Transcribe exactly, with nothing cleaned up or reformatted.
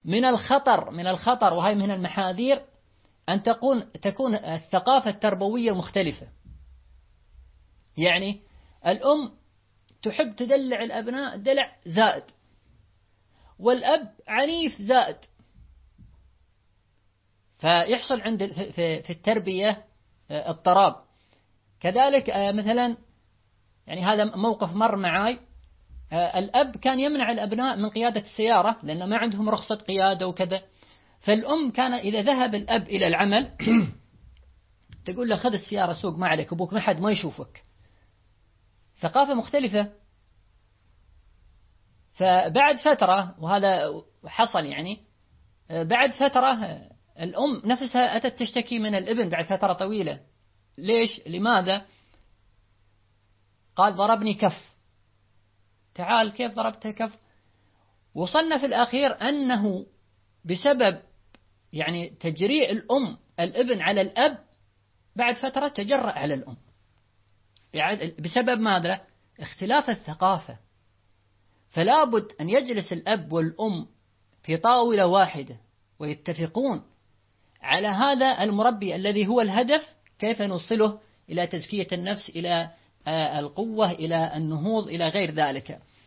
من الخطر من الخطر وهي من المحاذير أن تكون تكون الثقافة التربوية مختلفة. يعني الأم تحب تدلع الأبناء دلع زائد، والأب عنيف زائد، فيحصل عند في التربية اضطراب. كذلك مثلا يعني هذا موقف مر معي، الأب كان يمنع الأبناء من قيادة السيارة لأن ما عندهم رخصة قيادة وكذا، فالأم كان إذا ذهب الأب إلى العمل تقول له خذ السيارة سوق ما عليك، أبوك ما حد ما يشوفك. ثقافة مختلفة. فبعد فترة، وهذا حصل يعني بعد فترة الأم نفسها أتت تشتكي من الابن بعد فترة طويلة. ليش؟ لماذا؟ قال ضربني كف. تعال كيف ضربته كف؟ وصلنا في الأخير أنه بسبب يعني تجريء الأم الابن على الأب بعد فترة تجرأ على الأم. بسبب ماذا؟ اختلاف الثقافة. فلا بد أن يجلس الأب والأم في طاولة واحدة ويتفقون على هذا المربي الذي هو الهدف، كيف نوصله إلى تزكية النفس، إلى القوة، إلى النهوض، إلى غير ذلك.